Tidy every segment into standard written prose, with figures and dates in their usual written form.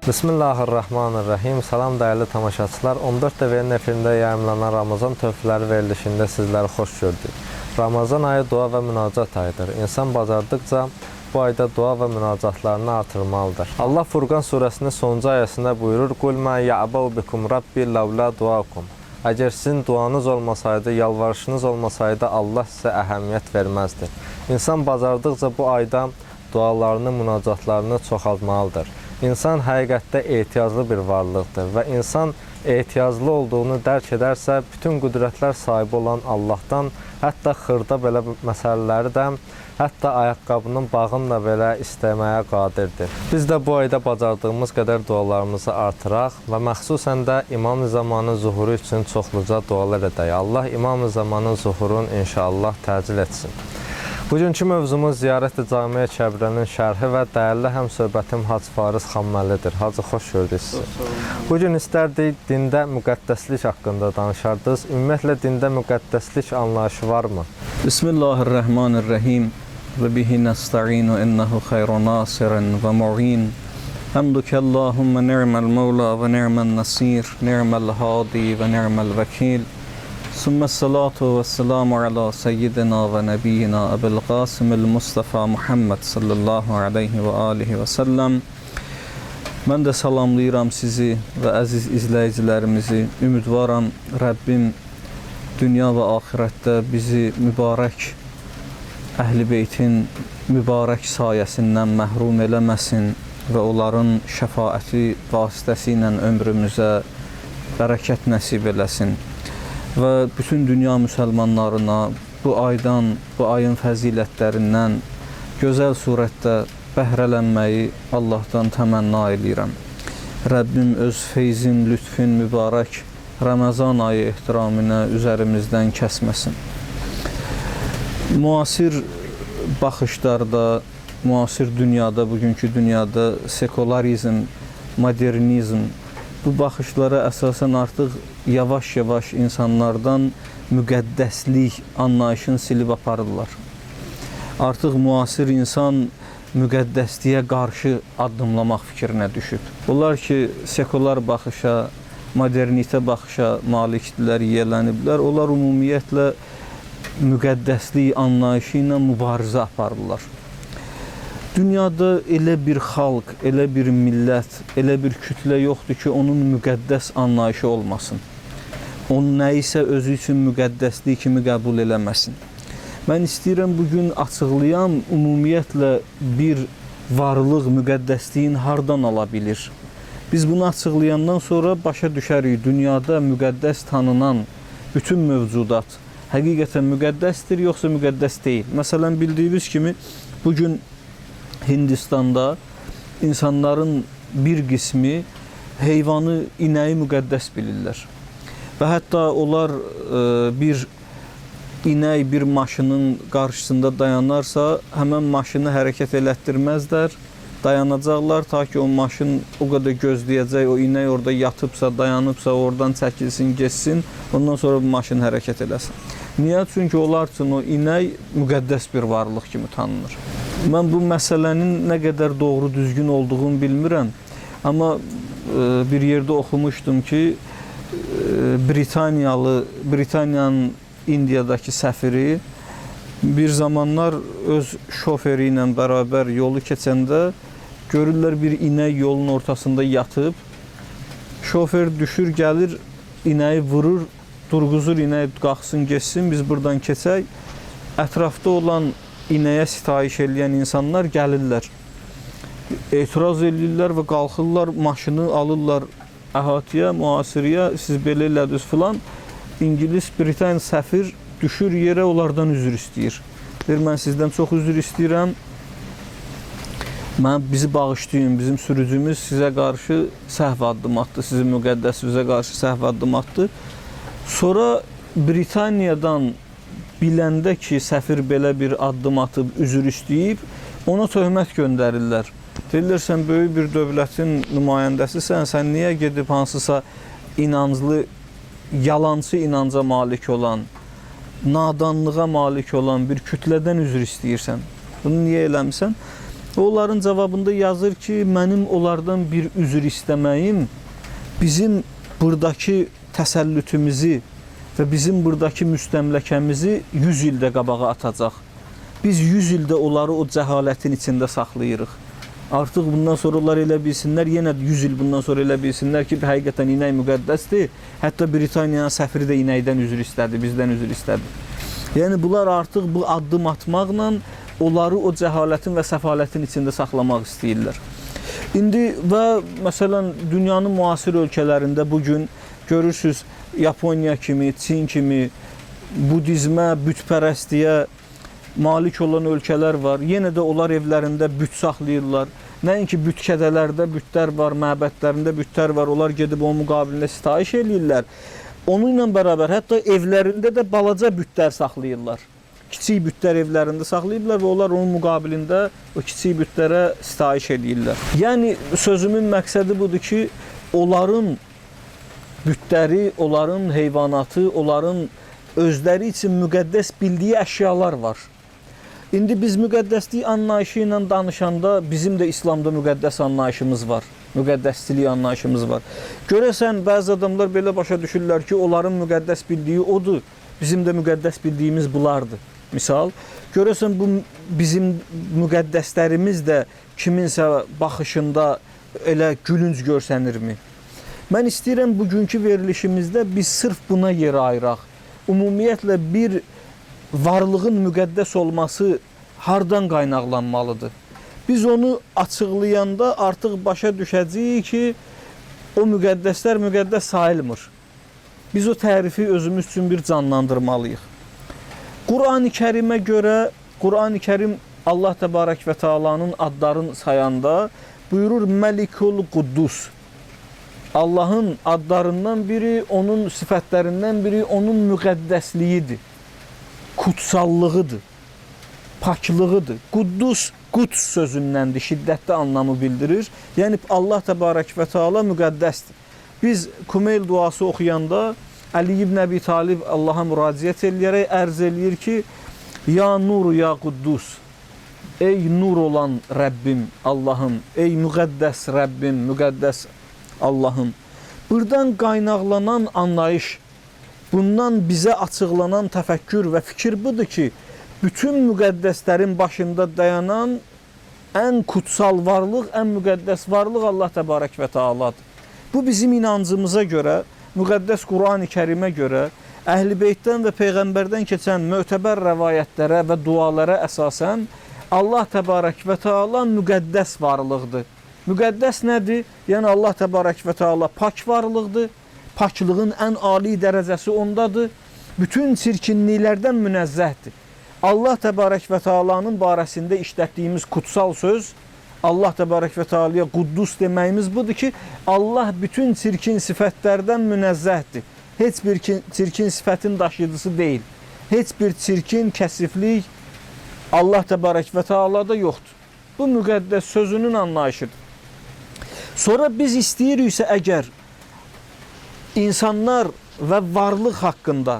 Bismillahirrahmanirrahim. Salam dəyərli tamaşaçılar. 14 TV'nin efirində yayımlanan Ramazan töhfələri verilişində sizləri xoş gördük. Ramazan ayı dua və münacat ayıdır. İnsan bacardıqca bu ayda dua və münacatlarını artırmalıdır. Allah Furqan surəsinin sonuncu ayəsində buyurur: "Qul mə ya'bau bikum rabbi lavla duakum." Əgər sizin duanız olmasaydı, yalvarışınız olmasaydı, Allah sizə əhəmiyyət verməzdi. İnsan bacardıqca bu ayda dualarını, münacatlarını çoxaltmalıdır. İnsan həqiqətdə ehtiyaclı bir varlıqdır və insan ehtiyaclı olduğunu dərk edərsə, bütün qüdrətlər sahibi olan Allahdan, hətta xırda belə məsələləri də, hətta ayaqqabının bağını da belə istəməyə qadirdir. Biz də bu ayda bacardığımız qədər dualarımızı artıraq və məxsusən də İmam-ı Zamanın zuhuru üçün çoxluca dualar edək. Allah İmam-ı Zamanın zuhurunu inşallah təcil etsin. Bugünkü mövzumuz Ziyarət-i Camiə Kəbrənin şərhi və dəyərli həmsöhbətim Hacı Fariz Xanməlidir. Hacı, xoş gördük sizi. Bugün istərdik dində müqəddəslik haqqında danışardınız. Ümumiyyətlə, dində müqəddəslik anlayışı varmı? Bismillahirrahmanirrahim. Və bihi nəstə'inu innəhu xeyru nasirin və mu'in. Həmdükəllahümmə ni'məl mevla və ni'məl nəsir, ni'məl hadi və ni'məl vəkil. Sümmessalatu ve selamu ala seyyidina ve nebiyyina Ebu'l Qasimil Mustafa Muhammed sallallahu aleyhi ve alihi ve sellem. Mən də salamlayıram sizi və əziz izləyicilərimizi. Ümidvaram Rəbbim dünya və axirətdə bizi mübarək Əhl-i Beytin mübarək sayəsindən məhrum eləməsin və onların şəfaəti vasitəsilə ömrümüzə bərəkət nəsib eləsin. Və bütün dünya müsəlmanlarına bu aydan, bu ayın fəzilətlərindən gözəl surətdə bəhrələnməyi Allahdan təmənna edirəm. Rəbbim öz feyzin, lütfün mübarək Ramazan ayı ehtiramını üzərimizdən kəsməsin. Müasir baxışlarda, müasir dünyada, bugünkü dünyada sekularizm, modernizm, bu baxışlara əsasən artıq yavaş-yavaş insanlardan müqəddəslik anlayışını silib aparırlar. Artıq müasir insan müqəddəsliyə qarşı addımlamaq fikrinə düşüb. Onlar ki, sekular baxışa, modernitə baxışa malikdirlər, yiyələniblər. Onlar ümumiyyətlə müqəddəslik anlayışı ilə mübarizə aparırlar. Dünyada elə bir xalq, elə bir millət, elə bir kütlə yoxdur ki, onun müqəddəs anlayışı olmasın. Onun nəyisə özü üçün müqəddəslik kimi qəbul eləməsin. Mən istəyirəm bugün açıqlayam, ümumiyyətlə bir varlıq müqəddəsliyin hardan ala bilir. Biz bunu açıqlayandan sonra başa düşərik, dünyada müqəddəs tanınan bütün mövcudat həqiqətən müqəddəsdir, yoxsa müqəddəs deyil. Məsələn, bildiyiniz kimi, bugün Hindistanda insanların bir qismi heyvanı, inəyi müqəddəs bilirlər. Və hətta onlar bir inək bir maşının qarşısında dayanarsa, həmən maşını hərəkət elətdirməzlər, dayanacaqlar ta ki o maşın o qədər gözləyəcək, o inək orada yatıbsa, dayanıbsa, oradan çəkilsin, geçsin, ondan sonra bu maşın hərəkət eləsin. Niyə? Çünki onlar üçün o inək müqəddəs bir varlıq kimi tanınır. Mən bu məsələnin nə qədər doğru, düzgün olduğunu bilmirəm. Amma bir yerdə oxumuşdum ki, Britaniyanın İndiyadakı səfiri bir zamanlar öz şoferi ilə bərabər yolu keçəndə görürlər bir inək yolun ortasında yatıb. Şofer düşür, gəlir, inəyi vurur, durğuzur, inək qalxsın, geçsin, biz buradan keçək. Ətrafda olan inəyə sitayiş eləyən insanlar gəlirlər, etiraz edirlər və qalxırlar, maşını alırlar əhatəyə, müasiriyə, siz belə elədiniz filan. İngilis, Britaniya səfir düşür yerə, onlardan üzr istəyir. Deyir, mən sizdən çox üzr istəyirəm, bizi bağışlayın, bizim sürücümüz sizə qarşı səhv addım atdı, sizin müqəddəsinizə qarşı səhv addım atdı. Sonra Britaniyadan biləndə ki, səfir belə bir addım atıb, üzr istəyib, ona töhmət göndərirlər. Deyirlər, sən böyük bir dövlətin nümayəndəsisən, sən niyə gedib hansısa inanclı, yalancı inanca malik olan, nadanlığa malik olan bir kütlədən üzr istəyirsən? Bunu niyə eləmirsən? Və onların cavabında yazır ki, mənim onlardan bir üzr istəməyim bizim buradakı təsəllütümüzü və bizim buradakı müstəmləkəmizi 100 ildə qabağa atacaq. Biz 100 ildə onları o cəhalətin içində saxlayırıq. Artıq bundan sonra onlar elə bilsinlər, yenə 100 il bundan sonra elə bilsinlər ki, həqiqətən inək müqəddəsdir. Hətta Britaniyanın səfiri də inəkdən üzr istədi, bizdən üzr istədi. Yəni, bunlar artıq bu addım atmaqla onları o cəhalətin və səfalətin içində saxlamaq istəyirlər. İndi və məsələn, dünyanın müasir ölkələrində bugün görürsünüz, Yaponiya kimi, Çin kimi budizmə, bütpərəstliyə malik olan ölkələr var. Yenə də onlar evlərində büt saxlayırlar. Nəinki büt kədələrdə bütlər var, məbədlərində bütlər var. Onlar gedib onun müqabilində sitayiş eləyirlər. Onunla bərabər hətta evlərində də balaca bütlər saxlayırlar. Kiçik bütlər evlərində saxlayırlar və onlar onun müqabilində o kiçik bütlərə sitayiş eləyirlər. Yəni, sözümün məqsədi budur ki, onların bütləri, onların heyvanatı, onların özləri üçün müqəddəs bildiyi əşyalar var. İndi biz müqəddəslik anlayışı ilə danışanda bizim də İslamda müqəddəs anlayışımız var. Müqəddəslik anlayışımız var. Görəsən, bəzi adamlar belə başa düşürlər ki, onların müqəddəs bildiyi odur, bizim də müqəddəs bildiyimiz bunlardır. Misal, görəsən, bu bizim müqəddəslərimiz də kiminsə baxışında elə gülünc görsənirmi? Mən istəyirəm bugünkü verilişimizdə biz sırf buna yer ayıraq. Ümumiyyətlə bir varlığın müqəddəs olması hardan qaynaqlanmalıdır? Biz onu açıqlayanda artıq başa düşəcəyik ki, o müqəddəslər müqəddəs sayılmır. Biz o tərifi özümüz üçün bir canlandırmalıyıq. Qur'an-ı Kərimə görə, Qur'an-ı Kərim Allah Təbarək və Teala'nın adlarını sayanda buyurur Məlikul Quddus. Allahın adlarından biri, onun sifətlərindən biri onun müqəddəsliyidir, kutsallığıdır, paklığıdır. Quddus, Quds sözündəndir, şiddətli anlamı bildirir. Yəni, Allah Təbarək və Teala müqəddəsdir. Biz Kumeyl duası oxuyanda Əli ibn Əbi Talib Allaha müraciət eləyərək ərz eləyir ki, Ya Nur, Ya Quddus, ey nur olan Rəbbim, Allahım, ey müqəddəs Rəbbim, müqəddəs Allahım. Buradan qaynaqlanan anlayış, bundan bizə açıqlanan təfəkkür və fikir budur ki, bütün müqəddəslərin başında dayanan ən kutsal varlıq, ən müqəddəs varlıq Allah Təbarək və Teala'dır. Bu bizim inancımıza görə, müqəddəs Qur'an-ı Kərimə görə, Əhl-i Beytdən və Peyğəmbərdən keçən mötəbər rəvayətlərə və dualara əsasən Allah Təbarək və Teala müqəddəs varlıqdır. Müqəddəs nədir? Yəni, Allah Təbarək və Teala pak varlıqdır. Paklığın ən ali dərəcəsi ondadır. Bütün çirkinliklərdən münezzəhdir. Allah Təbarək və Teala'nın barəsində işlətdiyimiz kutsal söz, Allah Təbarək və Teala'ya Quddus deməyimiz budur ki, Allah bütün çirkin sifətlərdən münezzəhdir. Heç bir çirkin sifətin daşıyıcısı deyil. Heç bir çirkin, kəsiflik Allah Təbarək və Teala'da yoxdur. Bu müqəddəs sözünün anlayışıdır. Sonra biz istəyiriksə əgər insanlar və varlıq haqqında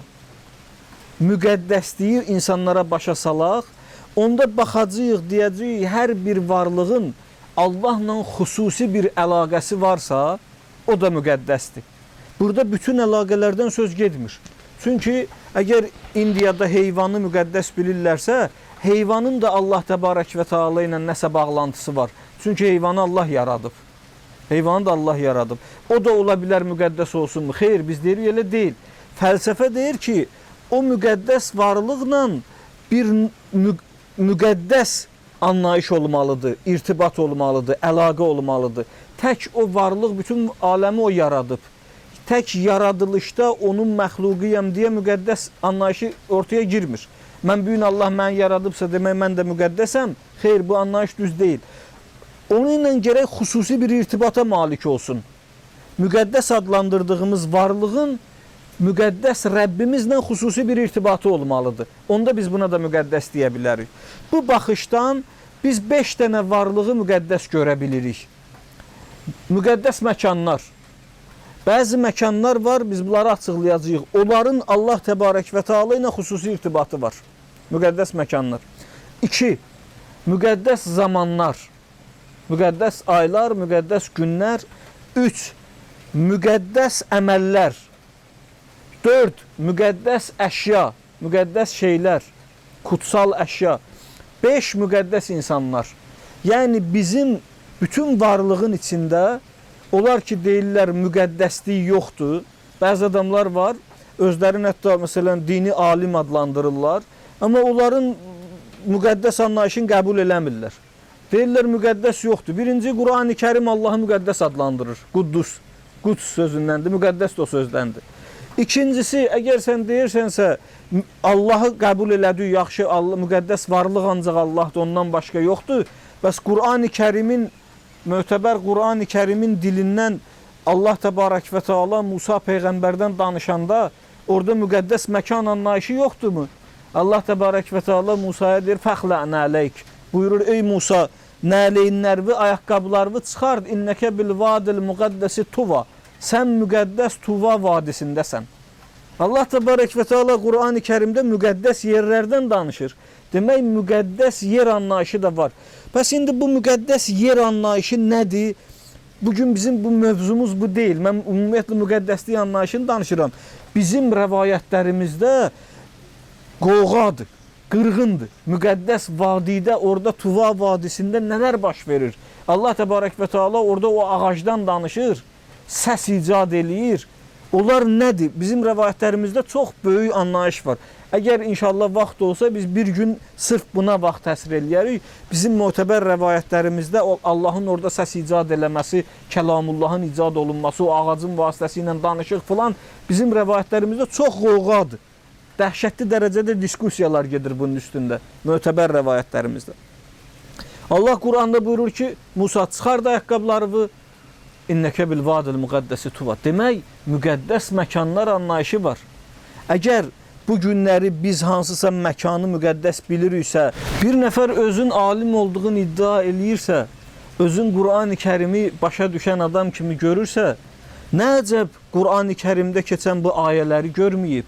müqəddəsliyi insanlara başa salaq, onda baxacağıq, deyəcəyik, hər bir varlığın Allahla xüsusi bir əlaqəsi varsa, o da müqəddəsdir. Burada bütün əlaqələrdən söz getmir. Çünki əgər İndiyada heyvanı müqəddəs bilirlərsə, heyvanın da Allah Təbarək və Teala ilə nəsə bağlantısı var. Çünki heyvanı Allah yaradıb. Heyvanı da Allah yaradıb. O da ola bilər müqəddəs olsunmu? Xeyr, biz deyirik, elə deyil. Fəlsəfə deyir ki, o müqəddəs varlıqla bir müqəddəs anlayış olmalıdır, irtibat olmalıdır, əlaqə olmalıdır. Tək o varlıq, bütün aləmi o yaradıb. Tək yaradılışda onun məxluqiyəm deyə müqəddəs anlayışı ortaya girmir. Mən bu gün Allah məni yaradıbsa demək mən də müqəddəsəm. Xeyr, bu anlayış düz deyil. Onunla gərək xüsusi bir irtibata malik olsun. Müqəddəs adlandırdığımız varlığın müqəddəs Rəbbimizlə xüsusi bir irtibatı olmalıdır. Onda biz buna da müqəddəs deyə bilərik. Bu baxışdan biz 5 dənə varlığı müqəddəs görə bilirik. Müqəddəs məkanlar. Bəzi məkanlar var, biz bunları açıqlayacağıq. Onların Allah Təbarək və Teala ilə xüsusi irtibatı var. Müqəddəs məkanlar. 2. müqəddəs zamanlar, müqəddəs aylar, müqəddəs günlər. 3. Müqəddəs əməllər. 4. Müqəddəs əşya, müqəddəs şeylər, kutsal əşya. 5. Müqəddəs insanlar. Yəni bizim bütün varlığın içində onlar ki deyirlər müqəddəslik yoxdur. Bəzi adamlar var, özlərini hətta məsələn dini alim adlandırırlar, amma onların müqəddəs anlayışını qəbul eləmirlər. Deyirlər müqəddəs yoxdur. Birinci, Qur'an-ı Kərim Allahı müqəddəs adlandırır. Quddus. Quds sözündəndir, müqəddəs də o sözdəndir. İkincisi, əgər sən deyirsənsə, Allahı qəbul elədik, yaxşı, Allah, müqəddəs varlıq ancaq Allahdır, ondan başqa yoxdur. Bəs Qur'an-ı Kərimin, mötəbər Qur'an-ı Kərimin dilindən Allah təbarək və Teala Musa Peyğəmbərdən danışanda orada müqəddəs məkan anlayışı yoxdurmu? Allah təbarək və Teala Musaya deyir, fəxlə'nə əleyk. Buyurur, ey Musa, nəleyinlərvi, ayaqqabılarını çıxard, innəkə bil vadil müqəddəsi tuva. Sən müqəddəs Tuva vadisindəsən. Allah təbarək və Teala Qur'an-ı Kərimdə müqəddəs yerlərdən danışır. Demək, müqəddəs yer anlayışı da var. Bəs indi bu müqəddəs yer anlayışı nədir? Bugün bizim bu mövzumuz bu deyil. Mən ümumiyyətlə müqəddəslik anlayışını danışıram. Bizim rəvayətlərimizdə qovğadır, qırğındır. Müqəddəs vadidə, orada Tuva vadisində nələr baş verir? Allah təbarək və Teala orada o ağacdan danışır, səs icad eləyir. Onlar nədir? Bizim rəvayətlərimizdə çox böyük anlayış var. Əgər inşallah vaxt olsa biz bir gün sırf buna vaxt təsir eləyərik. Bizim mötəbər rəvayətlərimizdə Allahın orada səs icad eləməsi, kəlamullahın icad olunması, o ağacın vasitəsi ilə danışıq filan bizim rəvayətlərimizdə çox qovğadır. Dəhşətli dərəcədə diskusiyalar gedir bunun üstündə, mötəbər rəvayətlərimizdə. Allah Quranda buyurur ki, Musa çıxart ayaqqabılarını, innəkə bil vadil müqəddəsi tuva. Demək, müqəddəs məkanlar anlayışı var. Əgər bu günləri biz hansısa məkanı müqəddəs biliriksə, bir nəfər özün alim olduğunu iddia eləyirsə, özün Qur'an-ı Kərimi başa düşən adam kimi görürsə, nə əcəb Qur'an-ı Kərimdə keçən bu ayələri görməyib?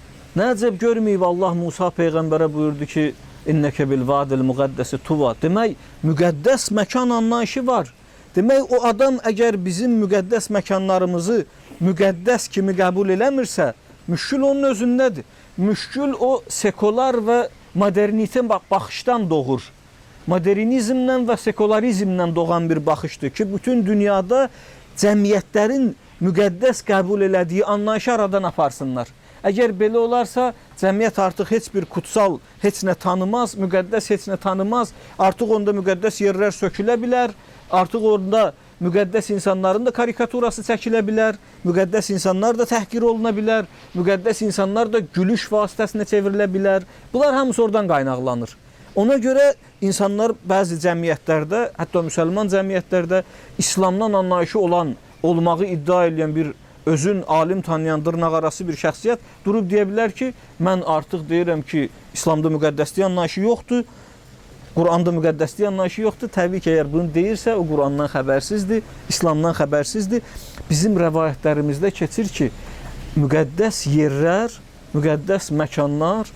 Nə əcəb görməyib Allah Musa Peyğəmbərə buyurdu ki, innəkə bil vadil müqəddəsi tuva. Demək, müqəddəs məkan anlayışı var. Demək, o adam əgər bizim müqəddəs məkanlarımızı müqəddəs kimi qəbul eləmirsə, müşkül onun özündədir. Müşkül o sekular və modernite baxışdan doğur. Modernizmdən və sekularizmdən doğan bir baxışdır ki, bütün dünyada cəmiyyətlərin müqəddəs qəbul elədiyi anlayışı aradan aparsınlar. Əgər belə olarsa, cəmiyyət artıq heç bir kutsal, heç nə tanımaz, müqəddəs heç nə tanımaz, artıq onda müqəddəs yerlər sökülə bilər, artıq orada müqəddəs insanların da karikaturası çəkilə bilər, müqəddəs insanlar da təhqir oluna bilər, müqəddəs insanlar da gülüş vasitəsinə çevrilə bilər. Bunlar hamısı oradan qaynaqlanır. Ona görə insanlar bəzi cəmiyyətlərdə, hətta müsəlman cəmiyyətlərdə İslamdan anlayışı olmağı iddia edən bir özün alim tanıyan dırnaqarası bir şəxsiyyət durub deyə bilər ki, mən artıq deyirəm ki, İslamda müqəddəslik anlayışı yoxdur, Qur'anda müqəddəslik anlayışı yoxdur. Təbii ki, əgər bunu deyirsə, o Qur'andan xəbərsizdir, İslamdan xəbərsizdir. Bizim rəvayətlərimizdə keçir ki, müqəddəs yerlər, müqəddəs məkanlar,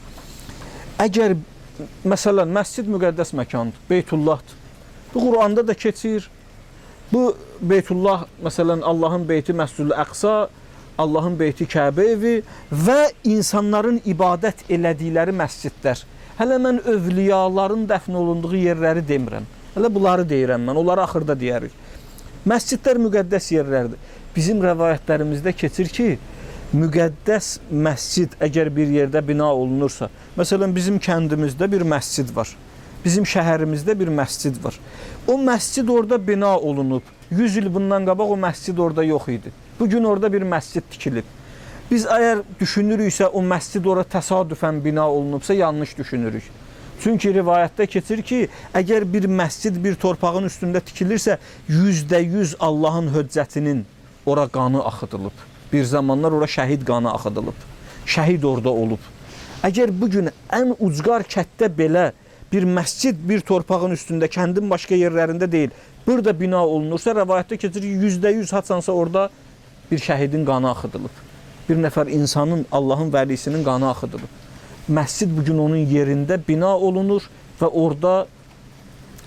əgər, məsələn, məscid müqəddəs məkandır, Beytullahdır. Bu Qur'anda da keçir. Bu Beytullah, məsələn, Allahın beyti Məscid-ül Əqsa, Allahın beyti Kəbə evi və insanların ibadət elədikləri məscidlər. Hələ mən övliyaların dəfn olunduğu yerləri demirəm. Hələ bunları deyirəm mən, onları axırda deyərik. Məscidlər müqəddəs yerlərdir. Bizim rəvayətlərimizdə keçir ki, müqəddəs məscid əgər bir yerdə bina olunursa, məsələn, bizim kəndimizdə bir məscid var. Bizim şəhərimizdə bir məscid var. O məscid orada bina olunub. 100 il bundan qabaq o məscid orada yox idi. Bugün orada bir məscid tikilib. Biz əgər düşünürüksə, o məscid orada təsadüfən bina olunubsa, yanlış düşünürük. Çünki rivayətdə keçir ki, əgər bir məscid bir torpağın üstündə tikilirsə, %100 Allahın höccətinin ora qanı axıdılıb. Bir zamanlar ora şəhid qanı axıdılıb. Şəhid orada olub. Əgər bugün ən ucqar kətdə belə bir məscid bir torpağın üstündə, kəndin başqa yerlərində deyil, burada bina olunursa, rəvayətdə keçir ki, %100 haçansa orada bir şəhidin qanı axıdılıb. Bir nəfər insanın, Allahın vəlisinin qanı axıdılıb. Məscid bugün onun yerində bina olunur və orada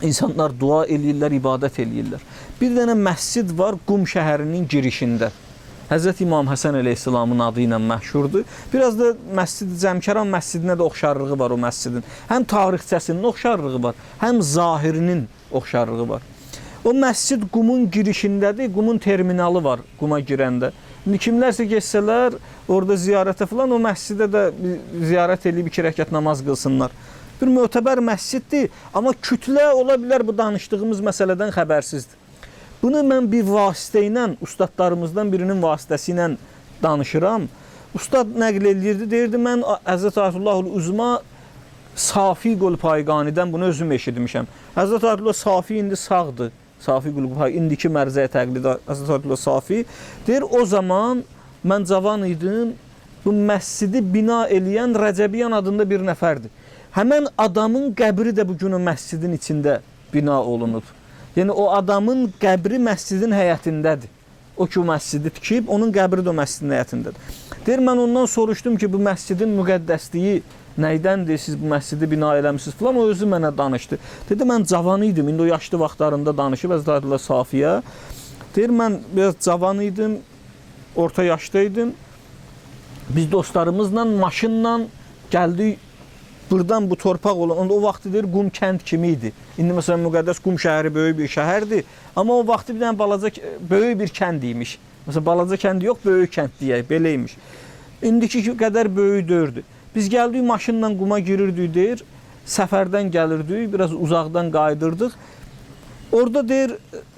İnsanlar dua eləyirlər, ibadət eləyirlər. Bir dənə məscid var Qum şəhərinin girişində. Həzrət İmam Həsən əleyhissalamın adı ilə məşhurdur. Biraz da Məscid-i Cəmkəran məscidinə də oxşarlığı var o məscidin. Həm tarixçəsinin oxşarlığı var, həm zahirinin oxşarlığı var. O məscid Qumun girişindədir, Qumun terminalı var Quma girəndə. İndi kimlərsə geçsələr, orada ziyarətə falan o məscidə də ziyarət edib 2 rəkat namaz qılsınlar. Bir mötəbər məsciddir, amma kütlə ola bilər bu danışdığımız məsələdən xəbərsizdir. Bunu mən bir vasitə ilə, ustadlarımızdan birinin vasitəsi ilə danışıram. Ustad nəql edirdi, deyirdi, mən Həzrət Ayətullah Uzma Safi Qulpayqanidən bunu özüm eşitmişəm. Həzrət Ayətullah Safi indi sağdır. Safi Qulpayqani, indiki mərzəyə təqlid Həzrət Ayətullah Safi. Deyir, o zaman mən cavan idim, bu məscidi bina eləyən Rəcəbiyyan adında bir nəfərdir. Həmən adamın qəbri də bugün o məscidin içində bina olunub. Yəni, o adamın qəbri məscidin həyətindədir. O ki, o məscidi tikib, onun qəbri də o məscidin həyətindədir. Deyir, mən ondan soruşdum ki, bu məscidin müqəddəsliyi nəydəndir, siz bu məscidi bina eləmişsiniz falan, o özü mənə danışdı. Dedi, mən cavan idim, indi o yaşlı vaxtlarında danışıb, Həzrət Ayətullah Safiyə. Deyir, mən biraz cavan idim, orta yaşdaydım. Biz dostlarımızla, maşınla gəldik. Buradan bu torpaq olan, o vaxt deyir, Qum kənd kimi idi. İndi məsələn, müqəddəs Qum şəhəri böyük bir şəhərdir. Amma o vaxt bir dənə balaca, böyük bir kənd imiş. Məsələn, balaca kənd yox, böyük kənd deyək, belə imiş. İndiki qədər böyük dördür. Biz gəldik, maşınla Quma girirdik, deyir, səfərdən gəlirdik, biraz uzaqdan qayıdırdıq. Orada deyir,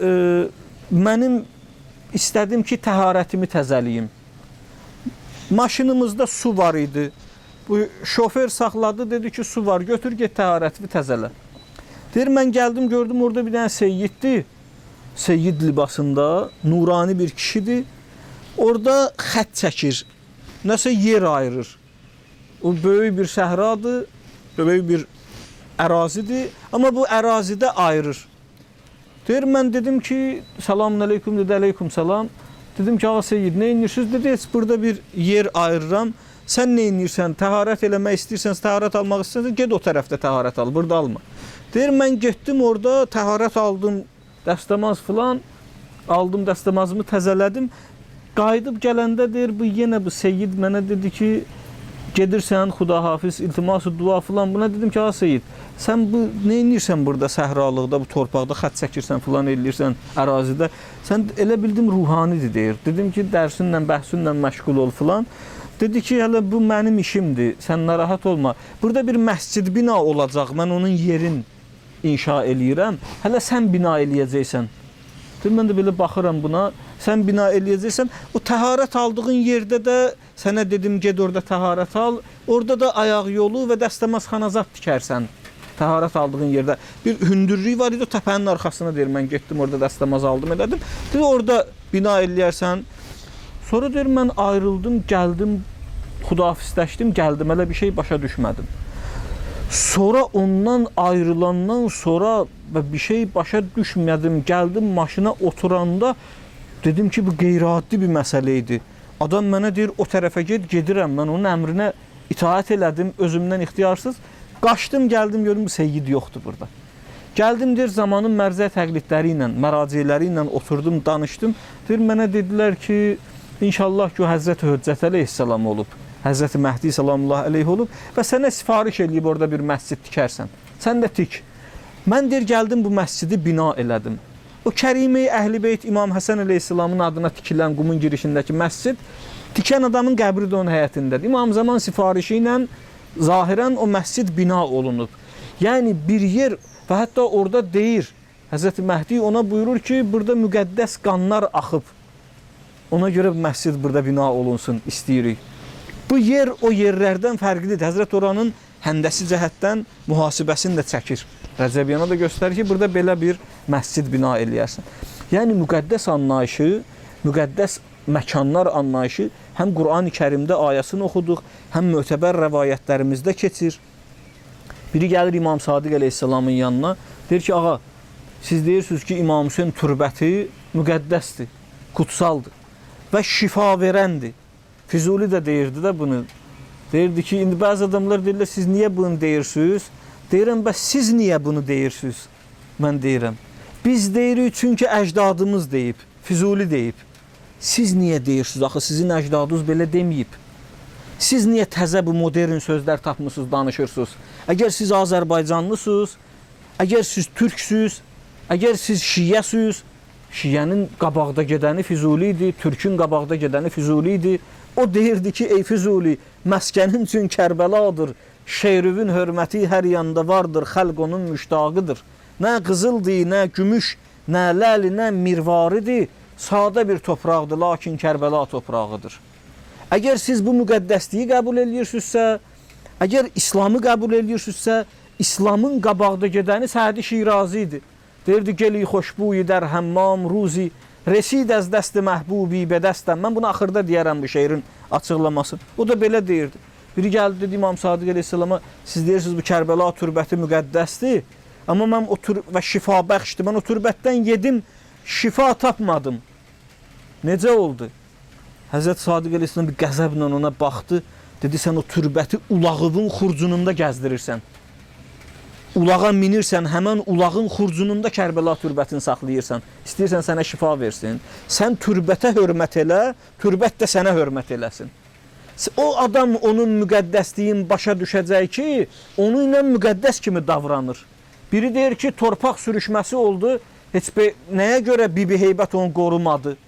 mənim istədim ki, təharətimi təzəliyim. Maşınımızda su var idi. Bu şofer saxladı, dedi ki, su var, götür, get təharətini təzələ. Deyir, mən gəldim, gördüm, orada bir dənə seyyiddir. Seyyid libasında, nurani bir kişidir. Orada xət çəkir, nəsə yer ayırır. O böyük bir səhradır, böyük bir ərazidir, amma bu ərazidə ayırır. Deyir, mən dedim ki, selamun aleyküm, dedi, aleyküm selam. Dedim ki, ağa seyyid, nə inirsiniz? Dedi, heç burada bir yer ayırıram. Sən nə inirsən, təharət eləmək istəyirsən, təharət almaq istəyirsən, get o tərəfdə təharət al, burada alma. Deyir, mən getdim orada, təharət aldım, dəstəmaz filan, aldım dəstəmazımı, təzələdim. Qayıdıb gələndə deyir, bu yenə bu seyyid mənə dedi ki, gedirsən, xudahafiz, iltiması, dua filan. Buna dedim ki, ağa seyyid, sən bu nə inirsən burada, səhralıqda, bu torpaqda, xət çəkirsən filan, eləyirsən ərazidə. Sən elə bildim ruhanidir, deyir. Dedim ki, dərsinlə, bəhsinlə məşğul ol filan. Dedi ki, hələ bu mənim işimdir, sən narahat olma. Burada bir məscid bina olacaq, mən onun yerin inşa eləyirəm. Hələ sən bina eləyəcəksən. Mən də belə baxıram buna, sən bina eləyəcəksən. O təharət aldığın yerdə də sənə dedim, ged orada təharət al. Orada da ayaq yolu və dəstəmazxanazat tikərsən. Təharət aldığın yerdə bir hündürlük var idi, o təpənin arxasına deyir, mən getdim orada dəstəmaz aldım, elədim. Dedi, orada bina eləyərsən. Sonra deyir, mən ayrıldım, gəldim, xudafizləşdim, gəldim, hələ bir şey başa düşmədim. Sonra ondan ayrılandan sonra və bir şey başa düşmədim, gəldim maşına oturanda dedim ki, bu qeyri-adi bir məsələ idi. Adam mənə deyir, o tərəfə gedirəm, mən onun əmrinə itaət elədim, özümdən ixtiyarsız. Qaçdım, gəldim, gördüm, bu seyyid yoxdur burada. Gəldim, deyir, zamanın mərzə təqlidləri ilə, məraciyləri ilə oturdum, danışdım. Deyir, mənə dedilər ki, İnşallah ki, o Həzrəti Höccət əleyhissalam olub, Həzrəti Məhdi salamullah əleyh olub və sənə sifariş eləyib orada bir məscid tikərsən. Sən də tik. Mən deyir, gəldim bu məscidi bina elədim. O Kərimi Əhl-i İmam Həsən əleyhissalamın adına tikilən Qumun girişindəki məscid, tikən adamın qəbri də onun həyətindədir. İmam Zaman sifarişi ilə zahirən o məscid bina olunub. Yəni bir yer və hətta orada deyir, Həzrəti Məhdi ona buyurur ki, burada müqəddəs qanlar axıb. Ona görə məscid burada bina olunsun, istəyirik. Bu yer o yerlərdən fərqlidir. Həzrət oranın həndəsi cəhətdən mühasibəsini də çəkir. Rəcəbiyyana da göstərir ki, burada belə bir məscid bina eləyərsən. Yəni, müqəddəs anlayışı, müqəddəs məkanlar anlayışı həm Qur'an-ı Kərimdə ayəsini oxuduq, həm mötəbər rəvayətlərimizdə keçir. Biri gəlir İmam Sadiq əleyhissalamın yanına, deyir ki, ağa, siz deyirsiniz ki, İmam Hüseyin türbəti müqəddəsdir, kutsaldır və şifa verəndir. Füzuli də deyirdi də bunu. Deyirdi ki, indi bəzi adamlar deyirlər, siz niyə bunu deyirsiniz? Deyirəm, bəs siz niyə bunu deyirsiniz? mən deyirəm. Biz deyirik çünki əcdadımız deyib, Füzuli deyib. Siz niyə deyirsiniz? Axı sizin əcdadınız belə deməyib. Siz niyə təzə bu modern sözlər tapmısınız, danışırsınız? Əgər siz Azərbaycanlısınız, əgər siz türksüz, əgər siz şiyəsiz, şiyənin qabaqda gedəni Füzuli idi, türkün qabaqda gedəni Füzuli idi. O deyirdi ki, ey Füzuli, məskənin üçün Kərbəladır, Şeyrüvün hörməti hər yanda vardır, xəlq onun müştaqıdır. Nə qızıldır, nə gümüş, nə ləli, nə mirvaridir, sadə bir torpaqdır, lakin Kərbəla torpağıdır. Əgər siz bu müqəddəsliyi qəbul edirsinizsə, əgər İslamı qəbul edirsinizsə, İslamın qabaqda gedəni Sədi Şirazi idi. Deyirdi, geli xoşbuyi dər həmmam ruzi, resid əz dəsti məhbubi bədəstəm. Mən bunu axırda deyərəm bu şeirin açıqlaması. O da belə deyirdi. Biri gəldi, dedi İmam Sadiq əleyhissalama, siz deyirsiniz bu Kərbəla türbəti müqəddəsdir, amma mən o və şifa bəxşdir, mən o türbətdən yedim, şifa tapmadım. Necə oldu? Həzrət Sadiq əleyhissalam bir qəzəblə ona baxdı, dedi, sən o türbəti ulağının xurcununda gəzdirirsən. Ulağa minirsən, həmən ulağın xurcununda Kərbəla türbətini saxlayırsan. İstəyirsən sənə şifa versin. Sən türbətə hörmət elə, türbət də sənə hörmət eləsin. O adam onun müqəddəsliyin başa düşəcək ki, onu ilə müqəddəs kimi davranır. Biri deyir ki, torpaq sürüşməsi oldu, heç nəyə görə Bibi Heybət onu qorumadı?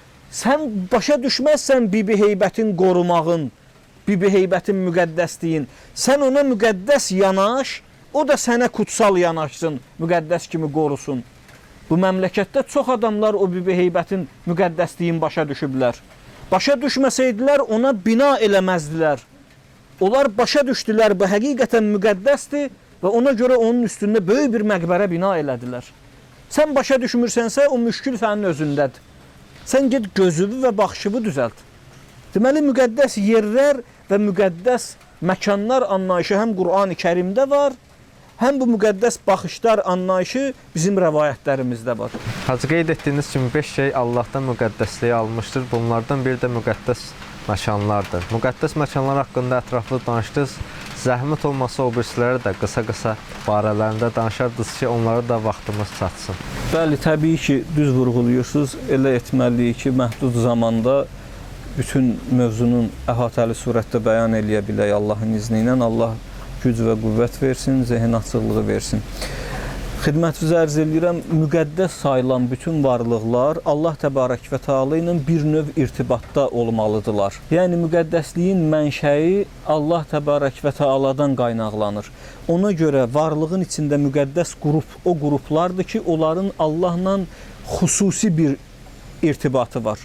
Sən başa düşməzsən Bibi Heybətin qorumağın, Bibi Heybətin müqəddəsliyin. Sən ona müqəddəs yanaş, o da sənə kutsal yanaşsın, müqəddəs kimi qorusun. Bu məmləkətdə çox adamlar o Bibi Heybətin müqəddəsliyin başa düşüblər. Başa düşməsəydilər, ona bina eləməzdilər. Onlar başa düşdülər, bu həqiqətən müqəddəsdir və ona görə onun üstündə böyük bir məqbərə bina elədilər. Sən başa düşmürsənsə, o müşkül sənin özündədir. Sən get gözünü və baxışını düzəlt. Deməli, müqəddəs yerlər və müqəddəs məkanlar anlayışı həm Qur'an-ı Kərimdə var, həm bu müqəddəs baxışlar anlayışı bizim rəvayətlərimizdə var. Hacı, qeyd etdiyiniz kimi 5 şey Allahdan müqəddəsliyi almışdır. Bunlardan biri də müqəddəs məkanlardır. Müqəddəs məkanlar haqqında ətraflı danışdınız. Zəhmət olmasa o birisiləri də qısa-qısa barələrində danışardınız ki, onlara da vaxtımız çatsın. Bəli, təbii ki, düz vurğuluyursunuz. Elə etməliyik ki, məhdud zamanda bütün mövzunun əhatəli surətdə bəyan eləyə bilək Allahın izni ilə. Allah güc və qüvvət versin, zehin açıqlığı versin. Xidmətinizə ərz edirəm, müqəddəs sayılan bütün varlıqlar Allah təbarək və təala ilə bir növ irtibatda olmalıdırlar. Yəni, müqəddəsliyin mənşəyi Allah təbarək və təaladan qaynaqlanır. Ona görə varlığın içində müqəddəs qrup o qruplardır ki, onların Allahla xüsusi bir irtibatı var.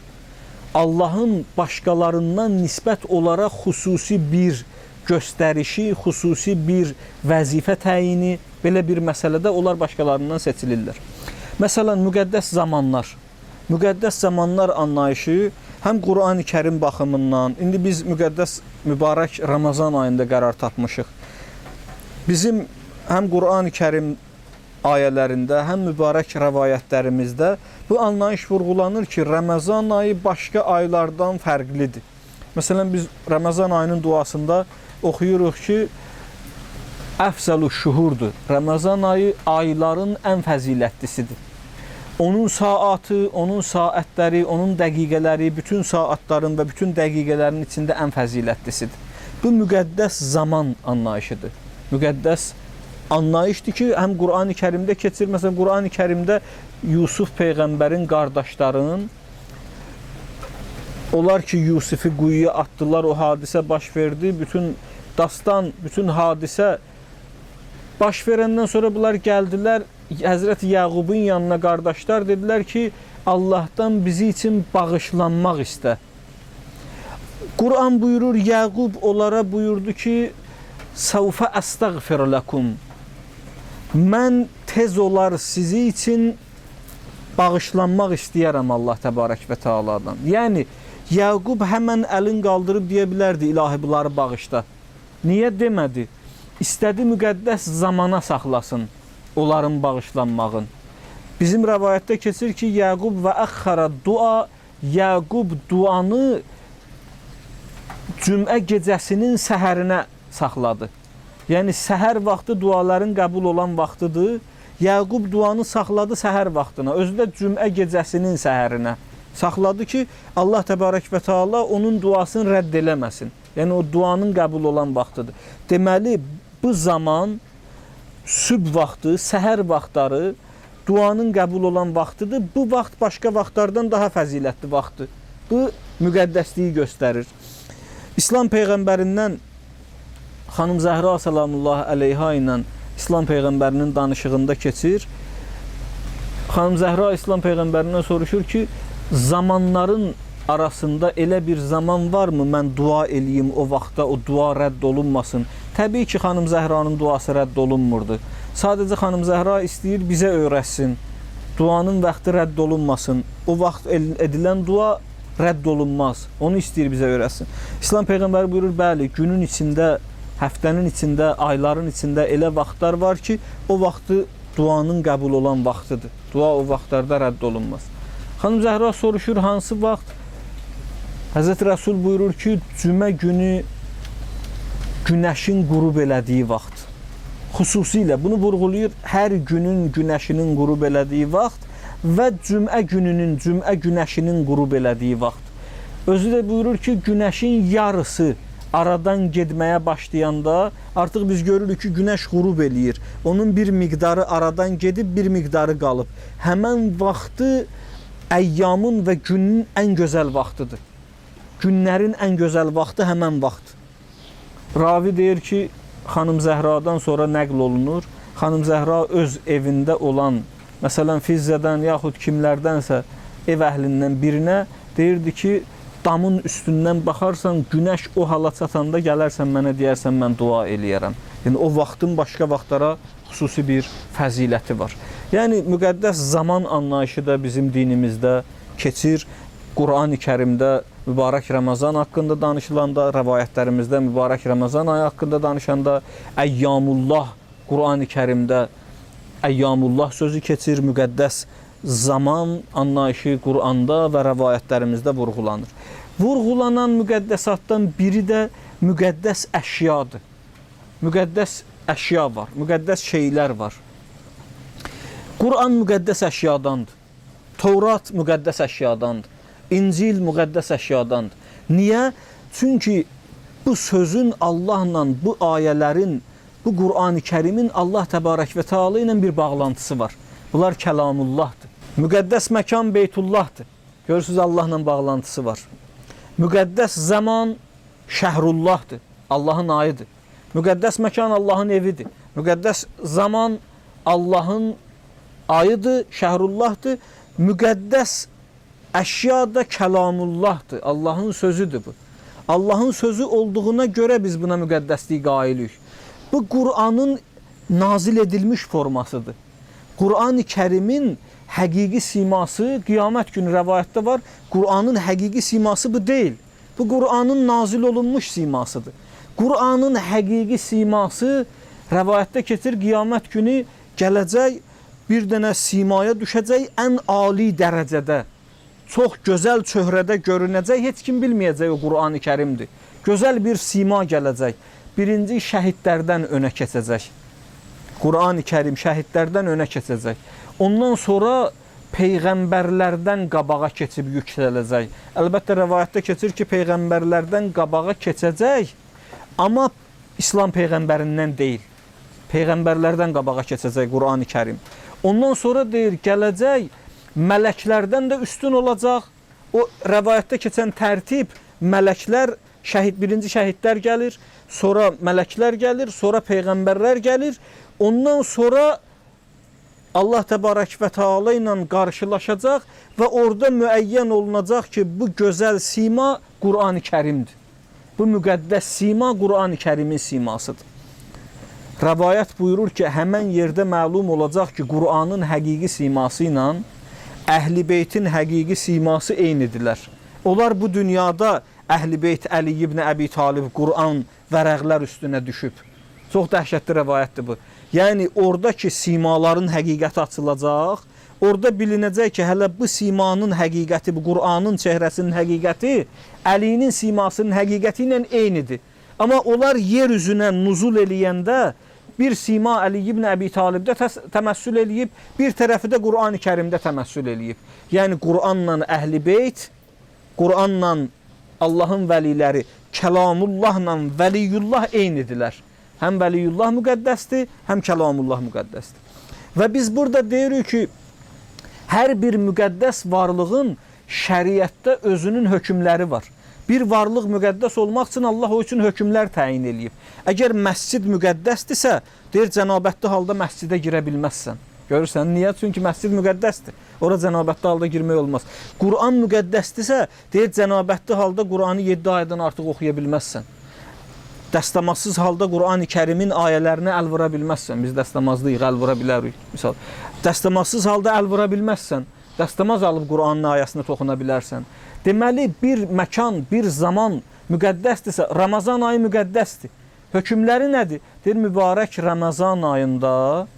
Allahın başqalarından nisbət olaraq xüsusi bir göstərişi, xüsusi bir vəzifə təyini, belə bir məsələdə onlar başqalarından seçilirlər. Məsələn, müqəddəs zamanlar. Müqəddəs zamanlar anlayışı həm Qur'an-ı Kərim baxımından, indi biz müqəddəs mübarək Ramazan ayında qərar tapmışıq. Bizim həm Qur'an-ı Kərim ayələrində, həm mübarək rəvayətlərimizdə bu anlayış vurğulanır ki, Ramazan ayı başqa aylardan fərqlidir. Məsələn, biz Ramazan ayının duasında oxuyuruq ki, əfzəlu şuhurdur. Ramazan ayı ayların ən fəzilətlisidir. Onun saatı, onun saatləri, onun dəqiqələri, bütün saatların və bütün dəqiqələrin içində ən fəzilətlisidir. Bu müqəddəs zaman anlayışıdır. Müqəddəs anlayışdır ki, həm Qur'an-ı Kərimdə keçir. Məsələn, Qur'an-ı Kərimdə Yusuf Peyğəmbərin qardaşlarının, onlar ki, Yusufu quyuya atdılar, o hadisə baş verdi. Bütün dastan, bütün hadisə baş verəndən sonra bunlar gəldilər, Həzrəti Yaqubun yanına qardaşlar dedilər ki, Allahdan bizi üçün bağışlanmaq istə. Qur'an buyurur, Yaqub onlara buyurdu ki, Səvfə əstəğfir ləkum. Mən tez olar sizi üçün bağışlanmaq istəyərəm Allah təbarək və təaladan. Yəni, Yaqub həmən əlin qaldırıb deyə bilərdi, ilahi bunları bağışla. Niyə demədi? İstədi müqəddəs zamana saxlasın onların bağışlanmağın. Bizim rəvayətdə keçir ki, Yaqub və əxxara dua, Yaqub duanı cümə gecəsinin səhərinə saxladı. Yəni, səhər vaxtı duaların qəbul olan vaxtıdır. Yaqub duanı saxladı səhər vaxtına, özü də cümə gecəsinin səhərinə saxladı ki, Allah təbarək və Teala onun duasını rədd eləməsin. Yəni o duanın qəbul olan vaxtıdır. Deməli, bu zaman sübh vaxtı, səhər vaxtları duanın qəbul olan vaxtıdır. Bu vaxt başqa vaxtlardan daha fəzilətli vaxtdır. Bu müqəddəsliyi göstərir. İslam Peyğəmbərindən xanım Zəhra salamullah əleyha ilə İslam Peyğəmbərinin danışığında keçir. Xanım Zəhra İslam Peyğəmbərindən soruşur ki, zamanların arasında elə bir zaman varmı mən dua eləyim o vaxtda o dua rədd olunmasın? Təbii ki, xanım Zəhranın duası rədd olunmurdu. Sadəcə xanım Zəhra istəyir bizə öyrətsin. Duanın vaxtı rədd olunmasın. O vaxt edilən dua rədd olunmaz. Onu istəyir bizə öyrətsin. İslam Peyğəmbəri buyurur, bəli, günün içində, həftənin içində, ayların içində elə vaxtlar var ki, o vaxtı duanın qəbul olan vaxtıdır. Dua o vaxtlarda rədd olunmaz. Xanım Zəhra soruşur, hansı vaxt? Həzrət Rəsul buyurur ki, cümə günü günəşin qürub elədiyi vaxt. Xüsusilə bunu vurğulayır, hər günün günəşinin qürub elədiyi vaxt və cümə gününün, cümə günəşinin qürub elədiyi vaxt. Özü də buyurur ki, günəşin yarısı aradan getməyə başlayanda artıq biz görürük ki, günəş qürub eləyir. Onun bir miqdarı aradan gedib, bir miqdarı qalıb. Həmən vaxtı əyyamın və günün ən gözəl vaxtıdır. Günlərin ən gözəl vaxtı həmən vaxt. Ravi deyir ki, xanım Zəhradan sonra nəql olunur. Xanım Zəhra öz evində olan, məsələn, Fizzədən yaxud kimlərdənsə ev əhlindən birinə deyirdi ki, damın üstündən baxarsan, günəş o hala çatanda gələrsən mənə deyərsən, mən dua eləyərəm. Yəni, o vaxtın başqa vaxtlara xüsusi bir fəziləti var. Yəni, müqəddəs zaman anlayışı da bizim dinimizdə keçir. Qur'an-ı Kərimdə mübarək Ramazan haqqında danışılanda, rəvayətlərimizdə mübarək Ramazan ayı haqqında danışanda, Əyyamullah, Qur'an-ı Kərimdə Əyyamullah sözü keçir, müqəddəs zaman anlayışı Qur'anda və rəvayətlərimizdə vurğulanır. Vurğulanan müqəddəsatdan biri də müqəddəs əşyadır. Müqəddəs əşya var, müqəddəs şeylər var. Qur'an müqəddəs əşyadandır. Tevrat müqəddəs əşyadandır. İncil müqəddəs əşyadandır. Niyə? Çünki bu sözün Allahla, bu ayələrin, bu Qur'an-ı Kərimin Allah təbarək və Teala ilə bir bağlantısı var. Bunlar kəlamullahdır. Müqəddəs məkan Beytullahdır. Görürsünüz, Allahla bağlantısı var. Müqəddəs zaman Şəhrullahdır. Allahın ayıdır. Müqəddəs məkan Allahın evidir. Müqəddəs zaman Allahın ayıdır, Şəhrullahdır. Müqəddəs əşya da kəlamullahdır. Allahın sözüdür bu. Allahın sözü olduğuna görə biz buna müqəddəslik qailik. Bu Qur'anın nazil edilmiş formasıdır. Qur'an-ı Kərimin həqiqi siması, qiyamət günü rəvayətdə var, Qur'anın həqiqi siması bu deyil. Bu Qur'anın nazil olunmuş simasıdır. Qur'anın həqiqi siması rəvayətdə keçir, qiyamət günü gələcək, bir dənə simaya düşəcək, ən ali dərəcədə, çox gözəl çöhrədə görünəcək, heç kim bilməyəcək o Qur'an-ı Kərimdir. Gözəl bir sima gələcək, birinci şəhidlərdən önə keçəcək. Qur'an-ı Kərim şəhidlərdən önə keçəcək. Ondan sonra peyğəmbərlərdən qabağa keçib yüksələcək. Əlbəttə, rəvayətdə keçir ki, peyğəmbərlərdən qabağa keçəcək, amma İslam peyğəmbərindən deyil. Peyğəmbərlərdən qabağa keçəcək Qur'an-ı Kərim. Ondan sonra deyir, gələcək, mələklərdən də üstün olacaq. O rəvayətdə keçən tərtib, mələklər, birinci şəhidlər gəlir, sonra mələklər gəlir, sonra peyğəmbərlər gəlir. Ondan sonra Allah təbarək və Teala ilə qarşılaşacaq və orada müəyyən olunacaq ki, bu gözəl sima Qur'an-ı Kərimdir. Bu müqəddəs sima Qur'an-ı Kərimin simasıdır. Rəvayət buyurur ki, həmən yerdə məlum olacaq ki, Qur'anın həqiqi siması ilə Əhl-i Beytin həqiqi siması eynidirlər. Onlar bu dünyada Əhl-i Beyt Əli ibn Əbi Talib Qur'an vərəqlər üstünə düşüb. Çox dəhşətli rəvayətdir bu. Yəni, oradakı simaların həqiqəti açılacaq, orada bilinəcək ki, hələ bu simanın həqiqəti, bu Qur'anın çehrəsinin həqiqəti Əlinin simasının həqiqəti ilə eynidir. Amma onlar yer üzünə nuzul eləyəndə bir Sima Əli ibn Əbi Talibdə təməssül eləyib, bir tərəfi də Qur'an-ı Kərimdə təməssül eləyib. Yəni Qur'anla Əhl-i Beyt, Qur'anla Allahın vəliləri, Kəlamullahla Vəliyullah eynidirlər. Həm Vəliyullah müqəddəsdir, həm Kəlamullah müqəddəsdir. Və biz burada deyirik ki, hər bir müqəddəs varlığın şəriətdə özünün hökmləri var. Bir varlıq müqəddəs olmaq üçün Allah o üçün hökmlər təyin eləyib. Əgər məscid müqəddəsdirsə, deyir, cənabətli halda məscidə girə bilməzsən. Görürsən, niyə? Çünki məscid müqəddəsdir. Ora cənabətli halda girmək olmaz. Qur'an müqəddəsdirsə, deyir, cənabətli halda Qur'anı 7 aydan artıq oxuya bilməzsən. Dəstəmazsız halda Qur'an-ı Kərimin ayələrinə əl vura bilməzsən. Biz dəstəmazlıyıq, əl vura bilərik. Misal, dəstəmazsız halda əl vura bilməzsən. Dəstəmaz alıb Qur'anın ayəsinə toxuna bilərsən. Deməli, bir məkan, bir zaman müqəddəsdirsə, Ramazan ayı müqəddəsdir. Hökmləri nədir? Deyir, mübarək Ramazan ayında,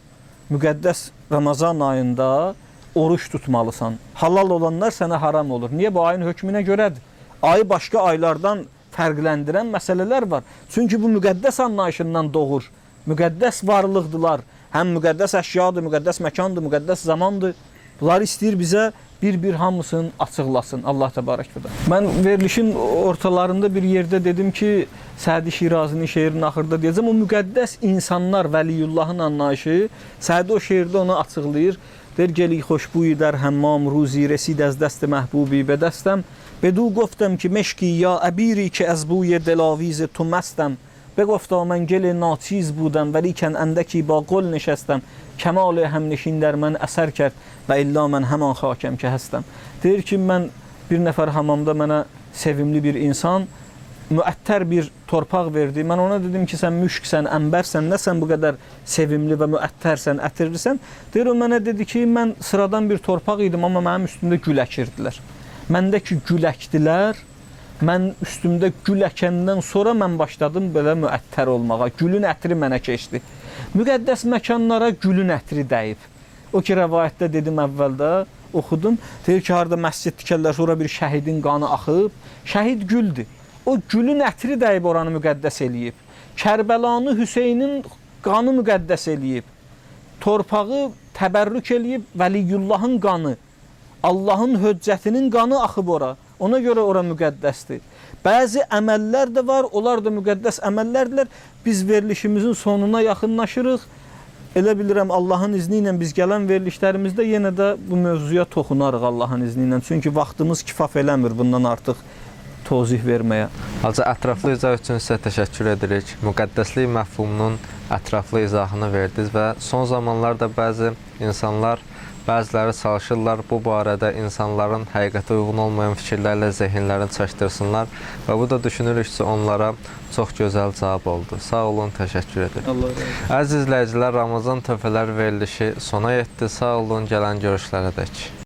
müqəddəs Ramazan ayında oruç tutmalısan. Halal olanlar sənə haram olur. Niyə? Bu ayın hökmünə görədir. Ayı başqa aylardan fərqləndirən məsələlər var. Çünki bu müqəddəs anlayışından doğur. Müqəddəs varlıqdılar. Həm müqəddəs əşyadır, müqəddəs məkandır, müqəddəs zamandır. Bunlar istəyir bizə bir-bir hamısını açıqlasın. Allah təbarək və təala. Mən verilişin ortalarında bir yerdə dedim ki, Sədi Şirazinin şeirinin axırda deyəcəm, o müqəddəs insanlar, Vəliyullahın anlayışı, Sədi o şeirdə onu açıqlayır. Der geli xoşbuy der həmmam ruzi resid az dəst məhbubi bedəstəm. بدو گفتم که مشکی یا عبیری که از بوی دلاویز تو مستم بگفتا من گل ناچیز بودم ولیکن اندکی با قل نشستم کمال همنشین در من اثر کرد و الا من همان خاکم که هستم. Deyir ki, mən bir nəfər hamamda mənə sevimli bir insan müəttər bir torpaq verdi. Mən ona dedim ki, sən müşksən, ənbərsən, nəsən bu qədər sevimli və müəttərsən, ətirlisən? Deyir, o mənə dedi ki, mən sıradan bir torpaq idim, amma mənim üstümdə gül əkirdilər. Məndəki gül əkdilər, mən üstümdə gül əkəndən sonra mən başladım belə müəttər olmağa. Gülün ətri mənə keçdi. Müqəddəs məkanlara gülün ətri dəyib. O ki, rəvayətdə dedim əvvəldə, oxudum. Deyir ki, harada məscid tikərlər, sonra bir şəhidin qanı axıb. Şəhid güldür. O gülün ətri dəyib oranı müqəddəs eləyib. Kərbəlanı Hüseynin qanı müqəddəs eləyib. Torpağı təbərrük eləyib Vəliyullahın qanı. Allahın höccətinin qanı axıb ora. Ona görə ora müqəddəsdir. Bəzi əməllər də var, onlar da müqəddəs əməllərdirlər. Biz verilişimizin sonuna yaxınlaşırıq. Elə bilirəm, Allahın izni ilə biz gələn verilişlərimizdə yenə də bu mövzuya toxunarıq Allahın izni ilə. Çünki vaxtımız kifaf eləmir bundan artıq tozih verməyə. Hacı, ətraflı izah üçün sizə təşəkkür edirik. Müqəddəslik məfhumunun ətraflı izahını verdiniz və son zamanlarda bəzi insanlar, bəziləri çalışırlar bu barədə insanların həqiqətə uyğun olmayan fikirlərlə zehinlərini çəkdirsınlar və bu da düşünürük ki, onlara çox gözəl cavab oldu. Sağ olun, təşəkkür edirəm. Əziz izləyicilər, Ramazan töhfələr verilişi sona yetdi. Sağ olun, gələn görüşlərə dək.